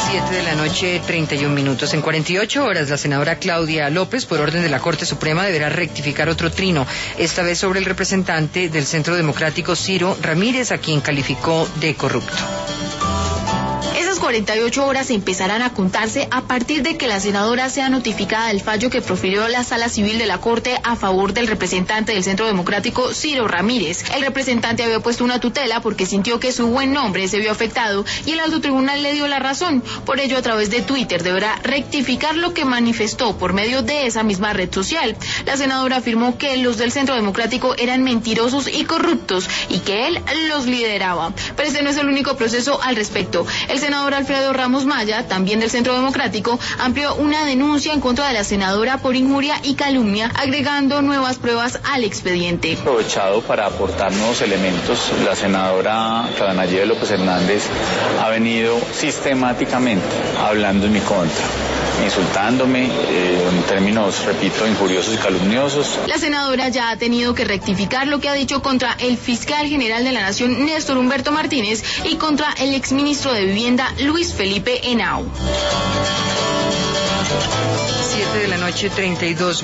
7 de la noche, 31 minutos. En 48 horas, la senadora Claudia López, por orden de la Corte Suprema, deberá rectificar otro trino, esta vez sobre el representante del Centro Democrático, Ciro Ramírez, a quien calificó de corrupto. 48 horas empezarán a contarse a partir de que la senadora sea notificada del fallo que profirió la Sala Civil de la Corte a favor del representante del Centro Democrático, Ciro Ramírez. El representante había puesto una tutela porque sintió que su buen nombre se vio afectado y el alto tribunal le dio la razón. Por ello, a través de Twitter deberá rectificar lo que manifestó por medio de esa misma red social. La senadora afirmó que los del Centro Democrático eran mentirosos y corruptos y que él los lideraba. Pero este no es el único proceso al respecto. El senador Alfredo Ramos Maya, también del Centro Democrático, amplió una denuncia en contra de la senadora por injuria y calumnia, agregando nuevas pruebas al expediente. Aprovechado para aportar nuevos elementos, la senadora Claudia Nayib López Hernández ha venido sistemáticamente hablando en mi contra, insultándome en términos, repito, injuriosos y calumniosos. La senadora ya ha tenido que rectificar lo que ha dicho contra el fiscal general de la Nación, Néstor Humberto Martínez, y contra el exministro de Vivienda, Luis Felipe Henao. 7 de la noche, 32